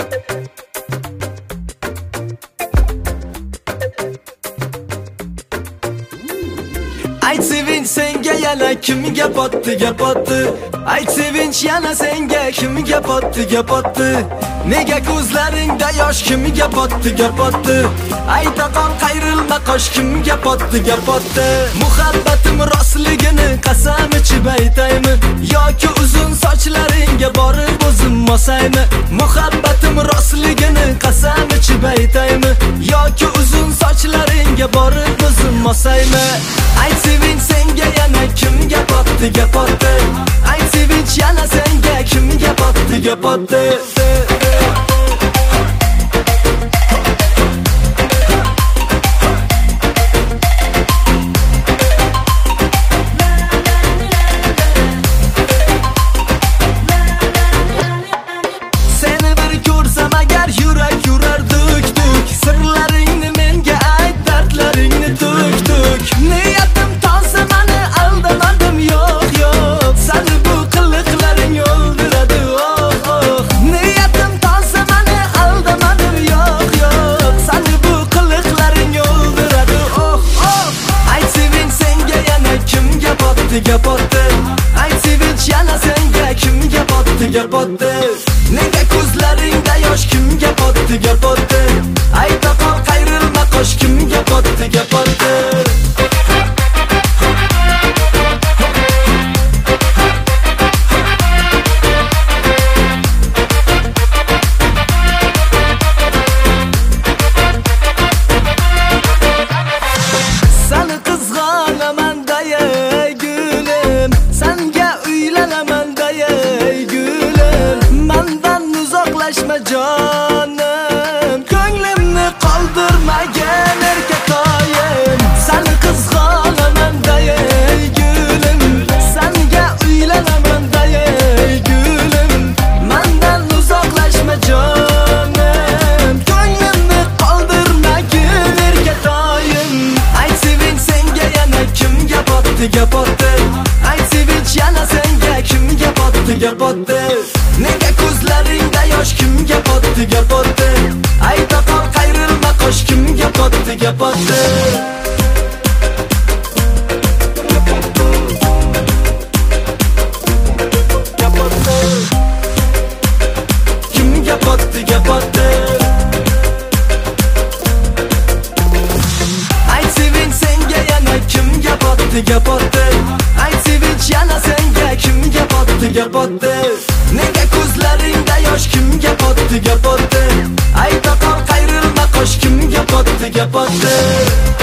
Ayt sevinch senga yana kimga botdi. Ayt sevinch yana senga kimga botdi. Nega ko'zlaringda yosh kimga botdi. Ayt aqol qayrilma qosh kimga botdi. Muhabbatim rostligini qasam ichib aytaymi yoki uzun sochlaringga borib o'zim mosaymi? Muhabbatim rostligini qasam ichib aytaymi yoki uzun sochlaringga borib o'zim mosaymi? Ayt sevinch senga yana kimga botdi. Ayt sevinch yana senga kimga botdi. Seni bir ko'rsam agar yurak yurar duk. Sirlaringni menga ayt, dardlaringni duk. Niyatim toza, meni aldamadim, yo'q. Seni bu qiliqlaring o'ldiradi, Niyatim toza, meni aldamadim, yo'q. Seni bu qiliqlaring o'ldiradi, Ayt sevinch senga yana kimga botdi. Ayt sevinch yana senga kimga botdi. Nega ko'zlaringda yosh kimga botdi. Ayt aqol qayrilma qosh kimga botdi. Seni qizg'onaman ey gulim, senga uylanaman ey gulim. Mendan uzoqlashma jonim, ko'nglimni qoldirmagan erkatoyim. Seni qizg'onaman ey gulim, senga uylanaman ey gulim. Mendan uzoqlashma jonim, ko'nglimni qoldirmagan erkatoyim. Ayt sevinch senga yana kimga botdi. Ayt sevinch yana senga kimga botdi. Nega ko'zlaringda yosh kimga botdi. Ayt aqol qayrilma qosh kimga botdi. Kimga botdi. Ayt sevinch senga yana kimga botdi. Ayt sevinch yana senga kimga botdi. Nega ko'zlaringda yosh kimga botdi. Ayt aqol qayrilma qosh kimga botdi.